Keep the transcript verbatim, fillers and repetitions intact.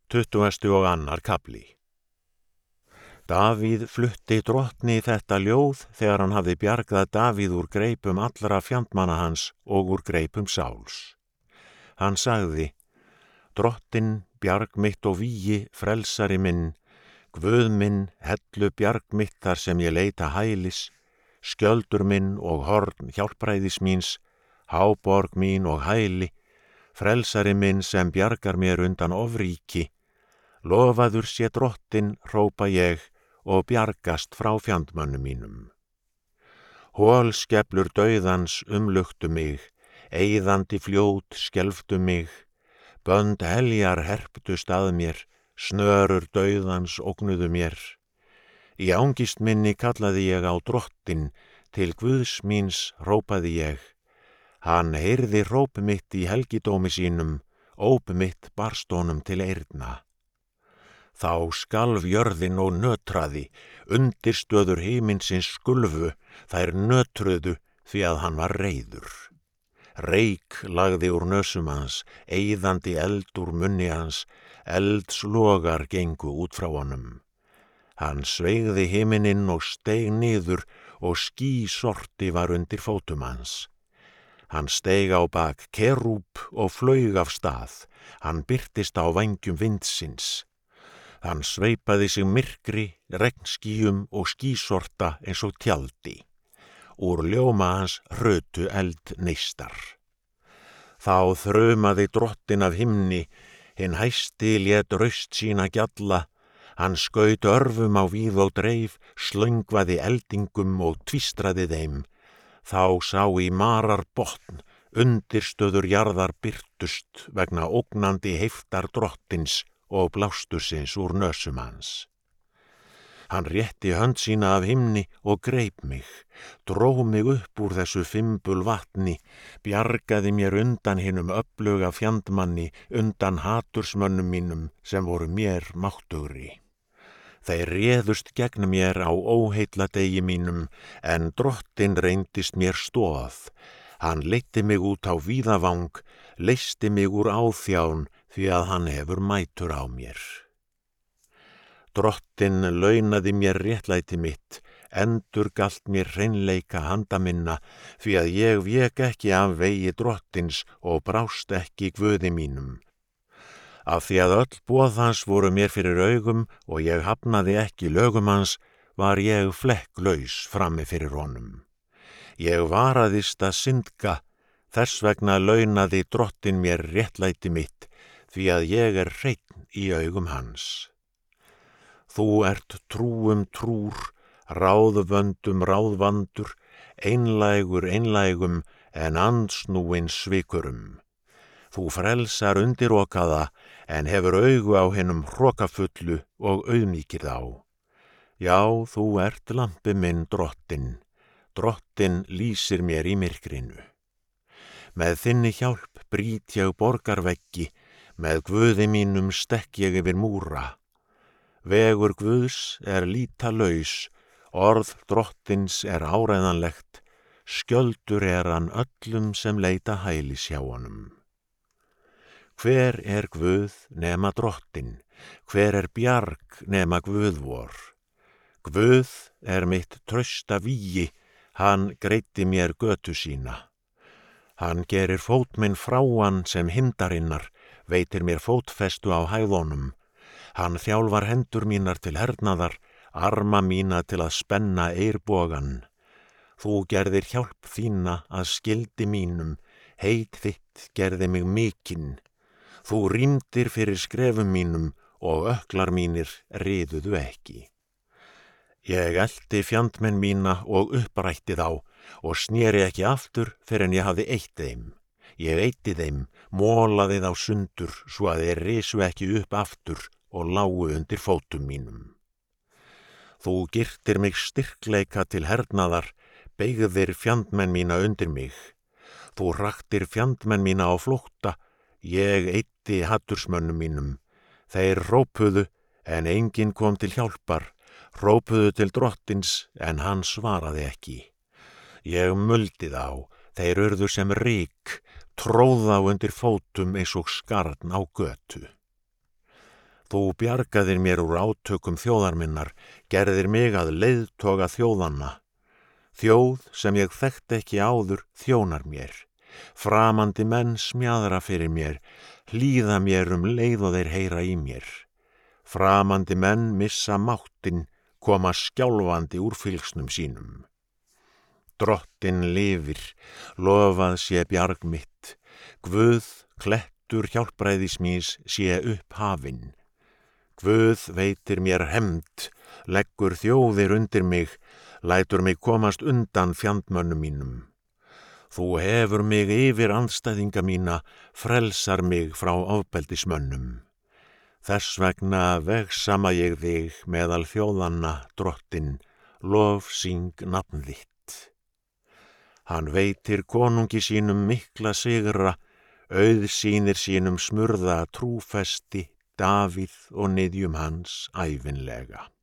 Tuttugasti og annar kafli. Davíð flutti drottni þetta ljóð þegar hann hafði bjargað Davíð úr greipum allra fjandmanna hans og úr greipum Sáls. Hann sagði: Drottin, bjarg mitt og vígi, frelsari minn, Guð minn, hellu bjarg mitt þar sem ég leita hælis, skjöldur minn og horn hjálpræðis míns, háborg mín og hæli, frelsari minn sem bjargar mér undan ofríki. Lofaður sé drottin, hrópa ég, og bjargast frá fjandmönnum mínum. Holskeflur dauðans umluktu mig, eyðandi fljót skelfdu mig, bönd heljar herptust að mér, snörur dauðans ógnuðu mér. Í angist minni kallaði ég á drottin, til Guðs míns hrópaði ég. Hann heyrði hróp mitt í helgidómi sínum, óp mitt barst honum til eyrna. Þá skalf jörðin og nötraði, undirstöður himinsins skulfu, þær nötruðu því að hann var reiður. Reik lagði úr nösum hans, eyðandi eld úr munni hans, eldslogar gengu út frá honum. Hann sveigði himininn og steig niður og skýsorti var undir fótum hans. Hann steig á bak kerúb og flaug af stað, hann birtist á vængjum vindsins. Hann sveipaði sig myrkri, regnskýjum og skýsorta eins og tjaldi. Úr ljóma hans hrötu eldneistar. Þá þrumaði drottin af himni, hinn hæsti lét raust sína gjalla, hann skaut örfum á víð og dreif, slöngvaði eldingum og tvístraði þeim. Þá sá í marar botn, undirstöður jarðar birtust vegna ógnandi heiftar drottins og blástursins úr nösum hans. Hann rétti hönd sína af himni og greip mig, dró mig upp úr þessu fimbul vatni, bjargaði mér undan hinum öfluga fjandmanni, undan hatursmönnum mínum sem voru mér máttugri. Þeir réðust gegn mér á óheilladegi mínum, en drottin reyndist mér stoð. Hann leiddi mig út á víðavang, leysti mig úr áþján, því að hann hefur mætur á mér. Drottin launaði mér réttlæti mitt, endur galt mér hreinleika handa minna, því að ég vék ekki af vegi drottins og brást ekki guði mínum. Af því að öll boð hans voru mér fyrir augum og ég hafnaði ekki lögum hans, var ég flekklaus frammi fyrir honum. Ég varaðist að syndga, þess vegna launaði drottin mér réttlæti mitt, því að ég er hreinn í augum hans. Þú ert trúum trúr, ráðvöndum ráðvandur, einlægur einlægum, en andsnúin svikurum. Þú frelsar undirokaða, en hefur augu á hinum hrokafullu og auðmýkir þá. Já, þú ert lampi minn drottin, drottin lýsir mér í myrkrinu. Með þinni hjálp brýt ég borgarveggi, með guði mínum stekk ég yfir múra. Vegur Guðs er lítalaus, orð drottins er áreiðanlegt, skjöldur er hann öllum sem leita hælis hjá honum. Hver er Guð nema drottin, hver er bjarg nema Guð vor? Guð er mitt trausta vígi, hann greiddi mér götu sína. Hann gerir fót minn frá hann sem hindarinnar, veitir mér fótfestu á hæðunum. Hann þjálfar hendur mínar til hernaðar, arma mína til að spenna eirbogan. Þú gerðir hjálp þína að skildi mínum, heit þitt gerði mig mikinn. Þú rýmdir fyrir skrefum mínum og öklar mínir riðuðu ekki. Ég elti fjandmenn mína og upprætti þá og sneri ekki aftur fyrr en ég hafði eitt þeim. Ég eitti þeim, molaði þá sundur svo að þeir risu ekki upp aftur og lágu undir fótum mínum. Þú girtir mig styrkleika til hernaðar, beygðir fjandmenn mína undir mig. Þú raktir fjandmenn mína á flótta, ég eitti hatursmönnum mínum. Þeir hrópuðu, en enginn kom til hjálpar, hrópuðu til drottins, en hann svaraði ekki. Ég muldi þá, þeir urðu sem ryk, tróð þá undir fótum eins og skarn á götu. Þú bjargaðir mér úr átökum þjóðar minnar, gerðir mig að leiðtoga þjóðanna. Þjóð sem ég þekkt ekki áður þjónar mér. Framandi menn smjaðra fyrir mér, hlýða mér um leið og þeir heyra í mér. Framandi menn missa máttinn, koma skjálfandi úr fylgsnum sínum. Drottinn lifir, lofað sé bjarg mitt, Guð, klettur hjálpræðis míns, sé upphafinn. Guð veitir mér hefnd, leggur þjóðir undir mig, lætur mig komast undan fjandmönnum mínum. Þú hefur mig yfir andstæðinga mína, frelsar mig frá ofbeldismönnum. Þess vegna vegsama ég þig meðal þjóðanna, Drottinn, lof syng nafn þitt. Hann veitir konungi sínum mikla sigra, auð sýnir sínum smurða trúfesti, Davíð og niðjum hans ævinlega.